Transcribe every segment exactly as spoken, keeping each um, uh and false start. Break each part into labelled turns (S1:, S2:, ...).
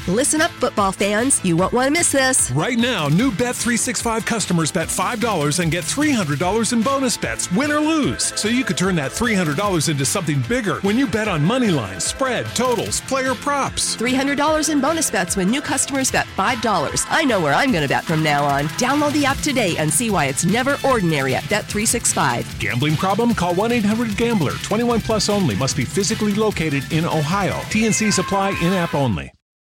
S1: Listen up, football fans. You won't want to miss this.
S2: Right now, new Bet three sixty-five customers bet five dollars and get three hundred dollars in bonus bets, win or lose. So you could turn that three hundred dollars into something bigger when you bet on money lines, spread, totals, player props.
S1: three hundred dollars in bonus bets when new customers bet five dollars. I know where I'm going to bet from now on. Download the app today and see why it's never ordinary at Bet three sixty-five.
S2: Gambling problem? Call one eight hundred gambler. twenty-one plus only. Must be physically located in Ohio. T N C supply in-app only.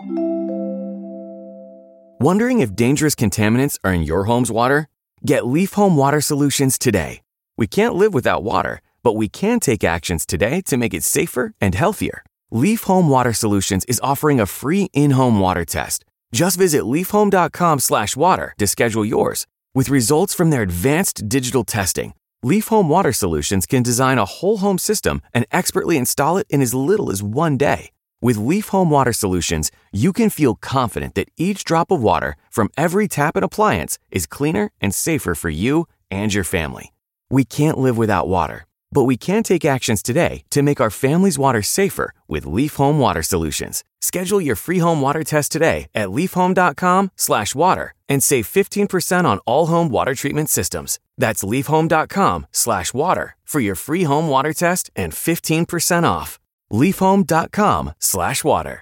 S3: Wondering if dangerous contaminants are in your home's water? Get Leaf Home Water Solutions today. We can't live without water, but we can take actions today to make it safer and healthier. Leaf Home Water Solutions is offering a free in-home water test. Just visit leafhome.com slash water to schedule yours. With results from their advanced digital testing, Leaf Home Water Solutions can design a whole home system and expertly install it in as little as one day. With Leaf Home Water Solutions, you can feel confident that each drop of water from every tap and appliance is cleaner and safer for you and your family. We can't live without water, but we can take actions today to make our family's water safer with Leaf Home Water Solutions. Schedule your free home water test today at leafhome.com slash water and save fifteen percent on all home water treatment systems. That's leafhome.com slash water for your free home water test and fifteen percent off. leafhome.com slash water.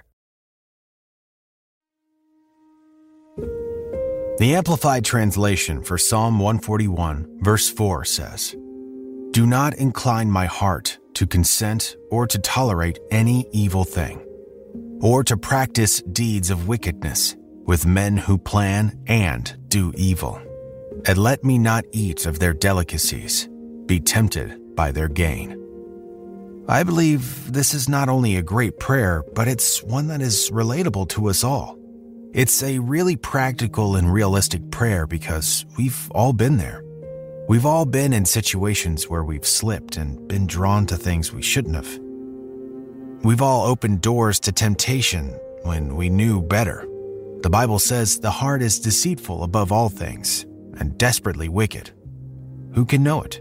S4: The Amplified Translation for Psalm one forty-one, verse four says, "Do not incline my heart to consent or to tolerate any evil thing, or to practice deeds of wickedness with men who plan and do evil. And let me not eat of their delicacies, be tempted by their gain." I believe this is not only a great prayer, but it's one that is relatable to us all. It's a really practical and realistic prayer because we've all been there. We've all been in situations where we've slipped and been drawn to things we shouldn't have. We've all opened doors to temptation when we knew better. The Bible says the heart is deceitful above all things and desperately wicked. Who can know it?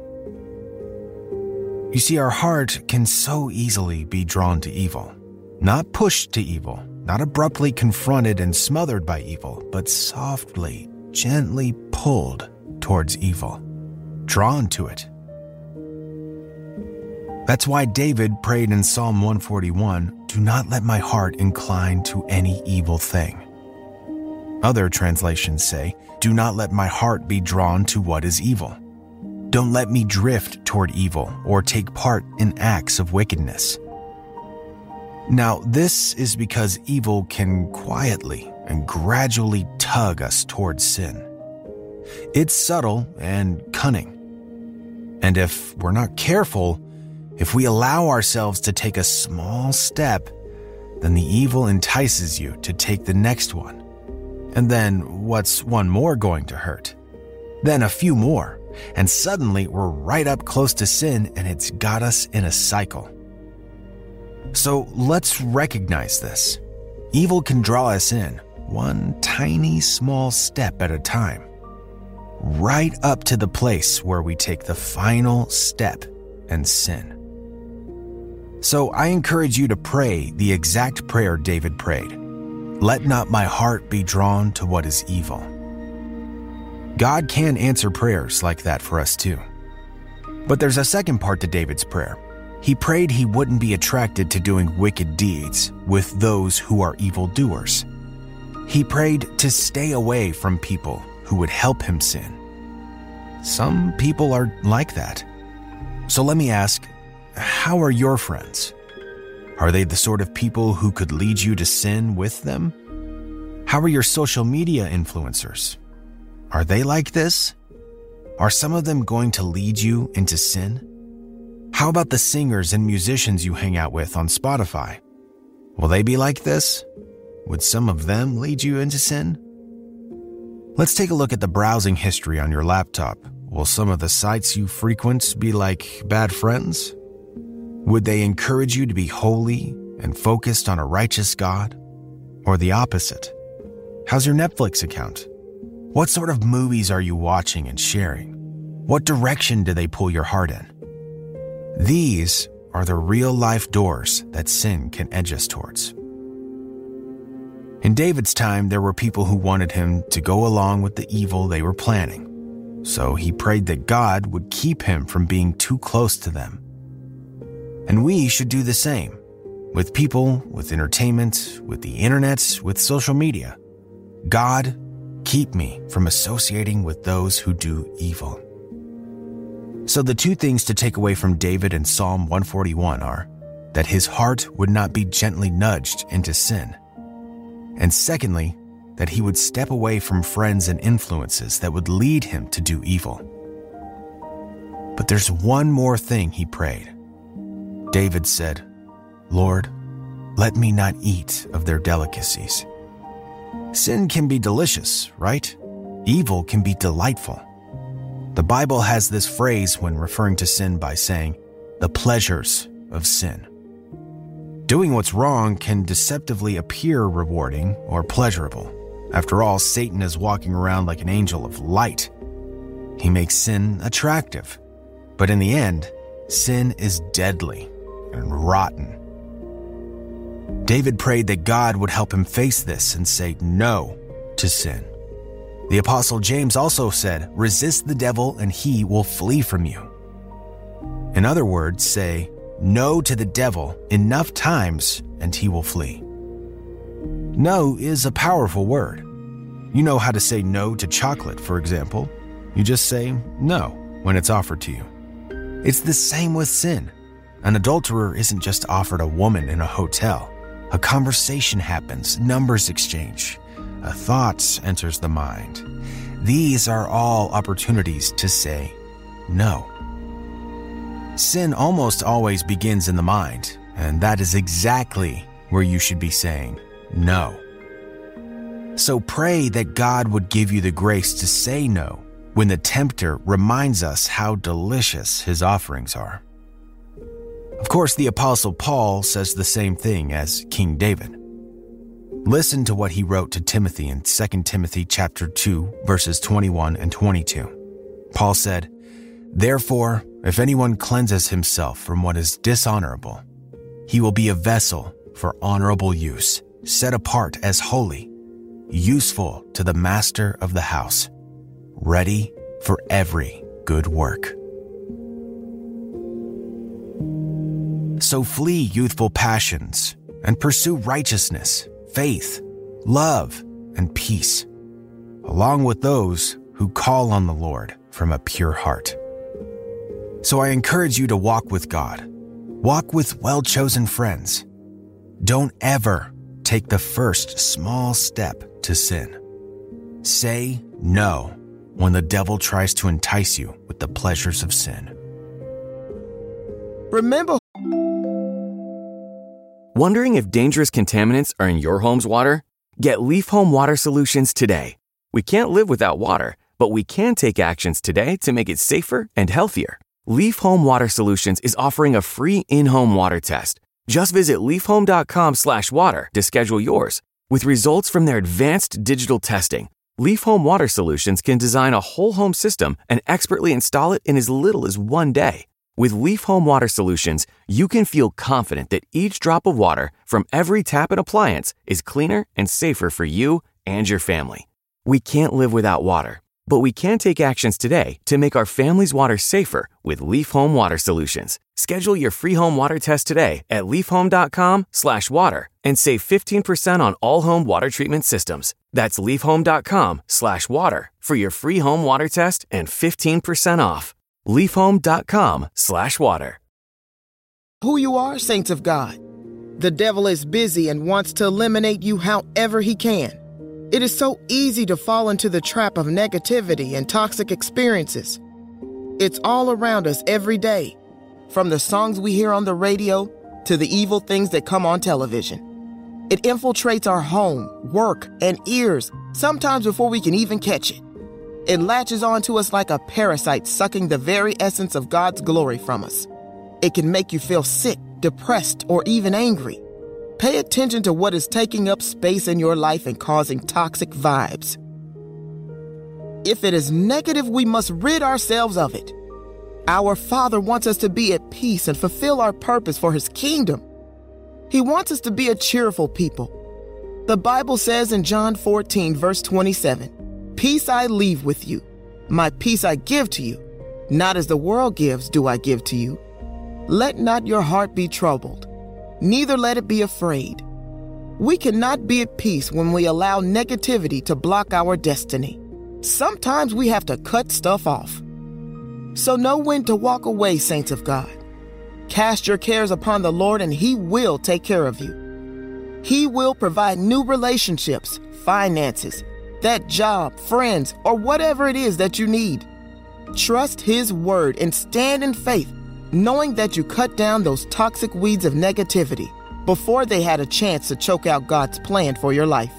S4: You see, our heart can so easily be drawn to evil. Not pushed to evil, not abruptly confronted and smothered by evil, but softly, gently pulled towards evil, drawn to it. That's why David prayed in Psalm one forty-one, "Do not let my heart incline to any evil thing." Other translations say, "Do not let my heart be drawn to what is evil." Don't let me drift toward evil or take part in acts of wickedness. Now, this is because evil can quietly and gradually tug us towards sin. It's subtle and cunning. And if we're not careful, if we allow ourselves to take a small step, then the evil entices you to take the next one. And then what's one more going to hurt? Then a few more. And suddenly we're right up close to sin and it's got us in a cycle. So let's recognize this. Evil can draw us in, one tiny small step at a time, right up to the place where we take the final step and sin. So I encourage you to pray the exact prayer David prayed. "Let not my heart be drawn to what is evil." God can answer prayers like that for us too. But there's a second part to David's prayer. He prayed he wouldn't be attracted to doing wicked deeds with those who are evildoers. He prayed to stay away from people who would help him sin. Some people are like that. So let me ask, how are your friends? Are they the sort of people who could lead you to sin with them? How are your social media influencers? Are they like this? Are some of them going to lead you into sin? How about the singers and musicians you hang out with on Spotify? Will they be like this? Would some of them lead you into sin? Let's take a look at the browsing history on your laptop. Will some of the sites you frequent be like bad friends? Would they encourage you to be holy and focused on a righteous God? Or the opposite? How's your Netflix account? What sort of movies are you watching and sharing? What direction do they pull your heart in? These are the real-life doors that sin can edge us towards. In David's time, there were people who wanted him to go along with the evil they were planning. So he prayed that God would keep him from being too close to them. And we should do the same. With people, with entertainment, with the internet, with social media. God, keep me from associating with those who do evil. So the two things to take away from David in Psalm one forty-one are that his heart would not be gently nudged into sin. And secondly, that he would step away from friends and influences that would lead him to do evil. But there's one more thing he prayed. David said, Lord, let me not eat of their delicacies. Sin can be delicious, right? Evil can be delightful. The Bible has this phrase when referring to sin by saying, the pleasures of sin. Doing what's wrong can deceptively appear rewarding or pleasurable. After all, Satan is walking around like an angel of light. He makes sin attractive. But in the end, sin is deadly and rotten. David prayed that God would help him face this and say no to sin. The Apostle James also said, resist the devil and he will flee from you. In other words, say no to the devil enough times and he will flee. No is a powerful word. You know how to say no to chocolate, for example. You just say no when it's offered to you. It's the same with sin. An adulterer isn't just offered a woman in a hotel. A conversation happens, numbers exchange. A thought enters the mind. These are all opportunities to say no. Sin almost always begins in the mind, and that is exactly where you should be saying no. So pray that God would give you the grace to say no when the tempter reminds us how delicious his offerings are. Of course, the Apostle Paul says the same thing as King David. Listen to what he wrote to Timothy in Second Timothy chapter two, verses twenty-one and twenty-two. Paul said, therefore, if anyone cleanses himself from what is dishonorable, he will be a vessel for honorable use, set apart as holy, useful to the master of the house, ready for every good work. So flee youthful passions and pursue righteousness, faith, love, and peace, along with those who call on the Lord from a pure heart. So I encourage you to walk with God. Walk with well-chosen friends. Don't ever take the first small step to sin. Say no when the devil tries to entice you with the pleasures of sin.
S5: Remember.
S3: Wondering if dangerous contaminants are in your home's water? Get Leaf Home Water Solutions today. We can't live without water, but we can take actions today to make it safer and healthier. Leaf Home Water Solutions is offering a free in-home water test. Just visit leafhome.com slash water to schedule yours. With results from their advanced digital testing, Leaf Home Water Solutions can design a whole home system and expertly install it in as little as one day. With Leaf Home Water Solutions, you can feel confident that each drop of water from every tap and appliance is cleaner and safer for you and your family. We can't live without water, but we can take actions today to make our family's water safer with Leaf Home Water Solutions. Schedule your free home water test today at leafhome.com slash water and save fifteen percent on all home water treatment systems. That's leafhome.com slash water for your free home water test and fifteen percent off. leafhome.com slash water.
S5: Who you are, saints of God. The devil is busy and wants to eliminate you however he can. It is so easy to fall into the trap of negativity and toxic experiences. It's all around us every day, from the songs we hear on the radio to the evil things that come on television. It infiltrates our home, work, and ears, sometimes before we can even catch it. It latches onto us like a parasite, sucking the very essence of God's glory from us. It can make you feel sick, depressed, or even angry. Pay attention to what is taking up space in your life and causing toxic vibes. If it is negative, we must rid ourselves of it. Our Father wants us to be at peace and fulfill our purpose for His kingdom. He wants us to be a cheerful people. The Bible says in John fourteen, verse twenty-seven, "Peace I leave with you, my peace I give to you. Not as the world gives do I give to you. Let not your heart be troubled, neither let it be afraid." We cannot be at peace when we allow negativity to block our destiny. Sometimes we have to cut stuff off. So know when to walk away, saints of God. Cast your cares upon the Lord and He will take care of you. He will provide new relationships, finances, that job, friends, or whatever it is that you need. Trust His word and stand in faith, knowing that you cut down those toxic weeds of negativity before they had a chance to choke out God's plan for your life.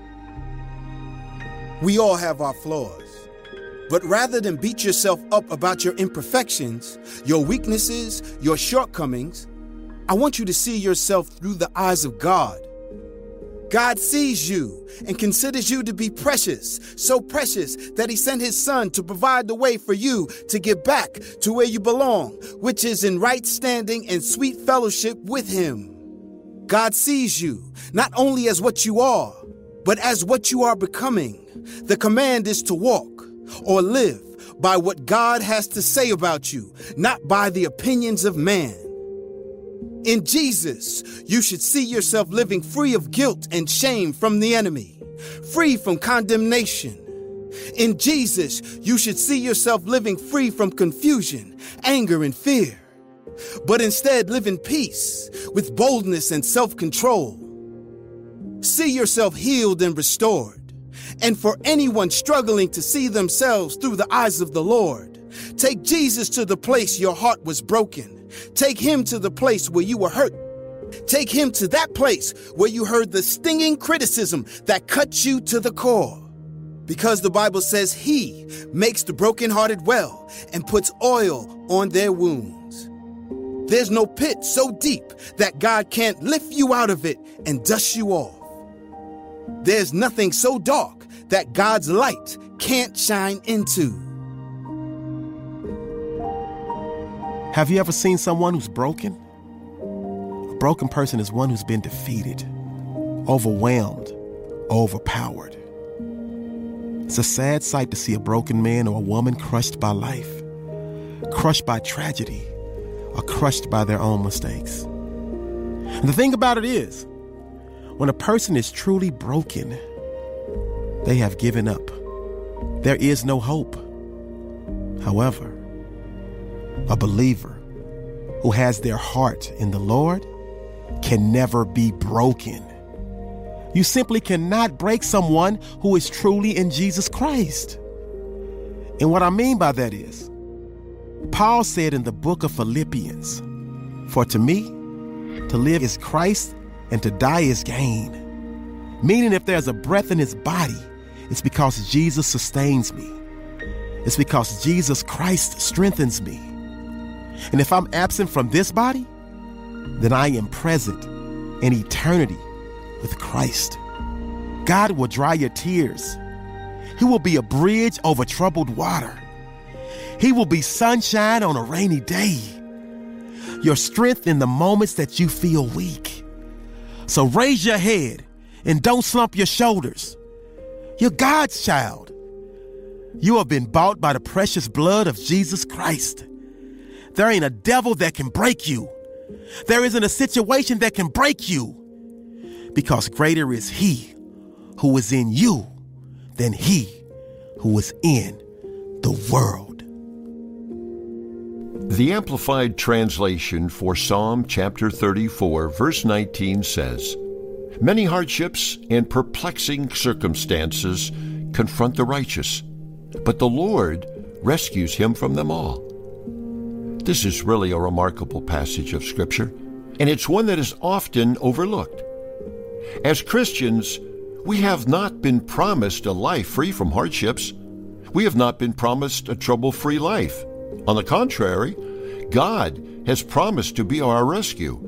S6: We all have our flaws, but rather than beat yourself up about your imperfections, your weaknesses, your shortcomings, I want you to see yourself through the eyes of God. God sees you and considers you to be precious, so precious that He sent His Son to provide the way for you to get back to where you belong, which is in right standing and sweet fellowship with Him. God sees you not only as what you are, but as what you are becoming. The command is to walk or live by what God has to say about you, not by the opinions of man. In Jesus, you should see yourself living free of guilt and shame from the enemy, free from condemnation. In Jesus, you should see yourself living free from confusion, anger, and fear, but instead live in peace with boldness and self-control. See yourself healed and restored. And for anyone struggling to see themselves through the eyes of the Lord, take Jesus to the place your heart was broken. Take Him to the place where you were hurt. Take Him to that place where you heard the stinging criticism that cut you to the core. Because the Bible says He makes the brokenhearted well and puts oil on their wounds. There's no pit so deep that God can't lift you out of it and dust you off. There's nothing so dark that God's light can't shine into.
S7: Have you ever seen someone who's broken? A broken person is one who's been defeated, overwhelmed, overpowered. It's a sad sight to see a broken man or a woman crushed by life, crushed by tragedy, or crushed by their own mistakes. And the thing about it is, when a person is truly broken, they have given up. There is no hope. However, a believer who has their heart in the Lord can never be broken. You simply cannot break someone who is truly in Jesus Christ. And what I mean by that is, Paul said in the book of Philippians, "For to me, to live is Christ, and to die is gain." Meaning if there's a breath in his body, it's because Jesus sustains me. It's because Jesus Christ strengthens me. And if I'm absent from this body, then I am present in eternity with Christ. God will dry your tears. He will be a bridge over troubled water. He will be sunshine on a rainy day. Your strength in the moments that you feel weak. So raise your head and don't slump your shoulders. You're God's child. You have been bought by the precious blood of Jesus Christ. There ain't a devil that can break you. There isn't a situation that can break you, because greater is He who is in you than he who is in the world.
S8: The Amplified Translation for Psalm chapter thirty-four, verse nineteen says, "Many hardships and perplexing circumstances confront the righteous, but the Lord rescues him from them all." This is really a remarkable passage of Scripture, and it's one that is often overlooked. As Christians, we have not been promised a life free from hardships. We have not been promised a trouble-free life. On the contrary, God has promised to be our rescue.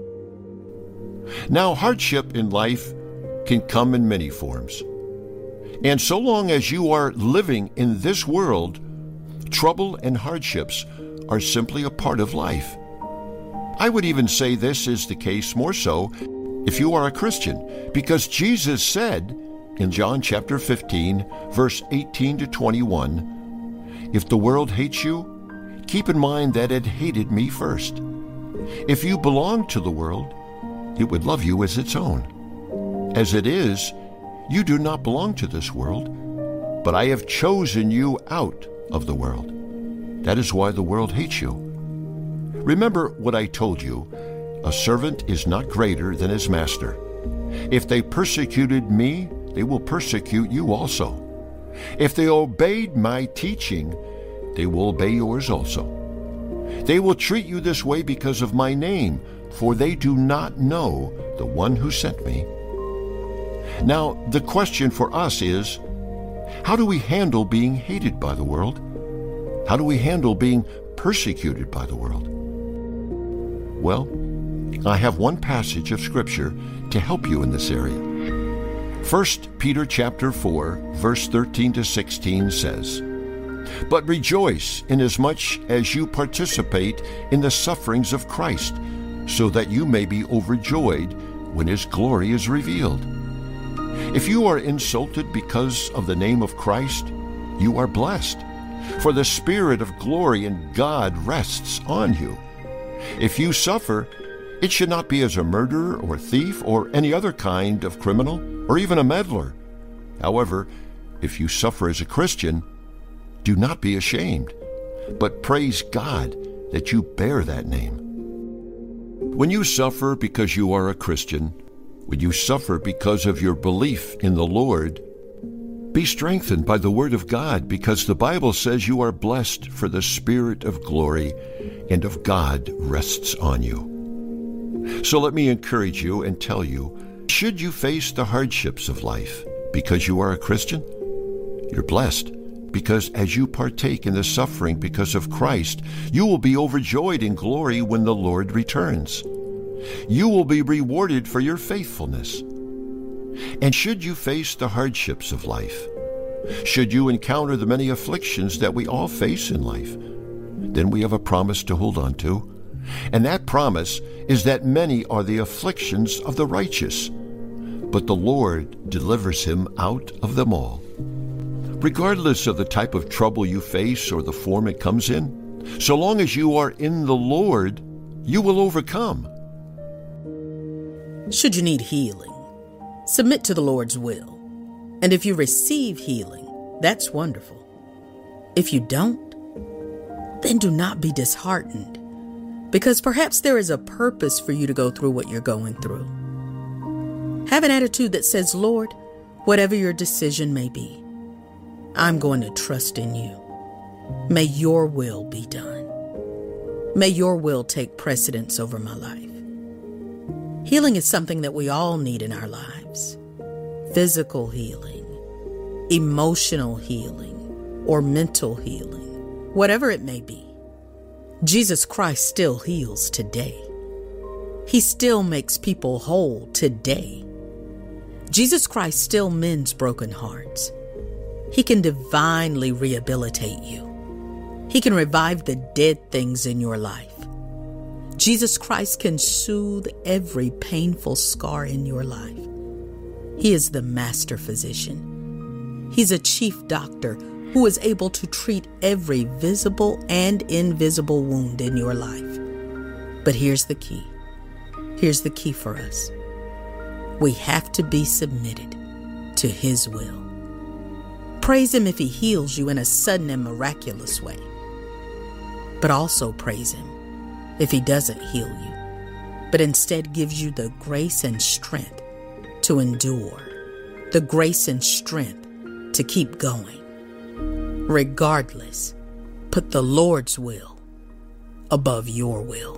S8: Now, hardship in life can come in many forms. And so long as you are living in this world, trouble and hardships are simply a part of life. I would even say this is the case more so if you are a Christian, because Jesus said in John chapter fifteen, verse eighteen to twenty-one, "If the world hates you, keep in mind that it hated me first. If you belonged to the world, it would love you as its own. As it is, you do not belong to this world, but I have chosen you out of the world. That is why the world hates you. Remember what I told you, a servant is not greater than his master. If they persecuted me, they will persecute you also. If they obeyed my teaching, they will obey yours also. They will treat you this way because of my name, for they do not know the one who sent me." Now, the question for us is, how do we handle being hated by the world? How do we handle being persecuted by the world? Well, I have one passage of Scripture to help you in this area. First Peter chapter four, verse thirteen to sixteen says, "But rejoice inasmuch as you participate in the sufferings of Christ, so that you may be overjoyed when his glory is revealed. If you are insulted because of the name of Christ, you are blessed, for the Spirit of glory and God rests on you. If you suffer, it should not be as a murderer or thief or any other kind of criminal or even a meddler. However, if you suffer as a Christian, do not be ashamed, but praise God that you bear that name." When you suffer because you are a Christian, when you suffer because of your belief in the Lord, be strengthened by the Word of God, because the Bible says you are blessed, for the Spirit of glory and of God rests on you. So let me encourage you and tell you, should you face the hardships of life because you are a Christian, you're blessed, because as you partake in the suffering because of Christ, you will be overjoyed in glory when the Lord returns. You will be rewarded for your faithfulness. And should you face the hardships of life, should you encounter the many afflictions that we all face in life, then we have a promise to hold on to. And that promise is that many are the afflictions of the righteous, but the Lord delivers him out of them all. Regardless of the type of trouble you face or the form it comes in, so long as you are in the Lord, you will overcome.
S9: Should you need healing, submit to the Lord's will. And if you receive healing, that's wonderful. If you don't, then do not be disheartened, because perhaps there is a purpose for you to go through what you're going through. Have an attitude that says, "Lord, whatever your decision may be, I'm going to trust in you. May your will be done. May your will take precedence over my life." Healing is something that we all need in our lives. Physical healing, emotional healing, or mental healing, whatever it may be. Jesus Christ still heals today. He still makes people whole today. Jesus Christ still mends broken hearts. He can divinely rehabilitate you. He can revive the dead things in your life. Jesus Christ can soothe every painful scar in your life. He is the master physician. He's a chief doctor who is able to treat every visible and invisible wound in your life. But here's the key. Here's the key for us. We have to be submitted to His will. Praise Him if He heals you in a sudden and miraculous way. But also praise Him if He doesn't heal you, but instead gives you the grace and strength to endure, the grace and strength to keep going. Regardless, put the Lord's will above your will.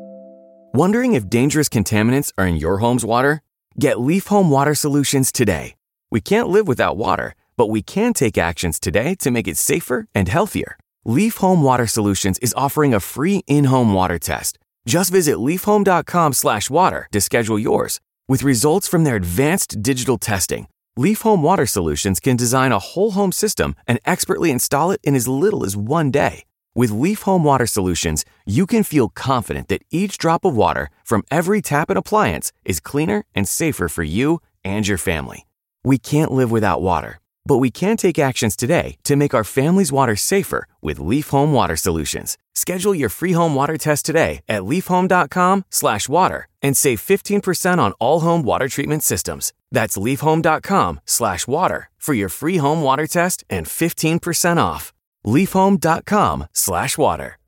S3: Wondering if dangerous contaminants are in your home's water? Get Leaf Home Water Solutions today. We can't live without water, but we can take actions today to make it safer and healthier. Leaf Home Water Solutions is offering a free in-home water test. Just visit leafhome.com slash water to schedule yours. With results from their advanced digital testing, Leaf Home Water Solutions can design a whole home system and expertly install it in as little as one day. With Leaf Home Water Solutions, you can feel confident that each drop of water from every tap and appliance is cleaner and safer for you and your family. We can't live without water, but we can take actions today to make our family's water safer with Leaf Home Water Solutions. Schedule your free home water test today at leafhome.com slash water and save fifteen percent on all home water treatment systems. That's leafhome.com slash water for your free home water test and fifteen percent off. leafhome.com slash water.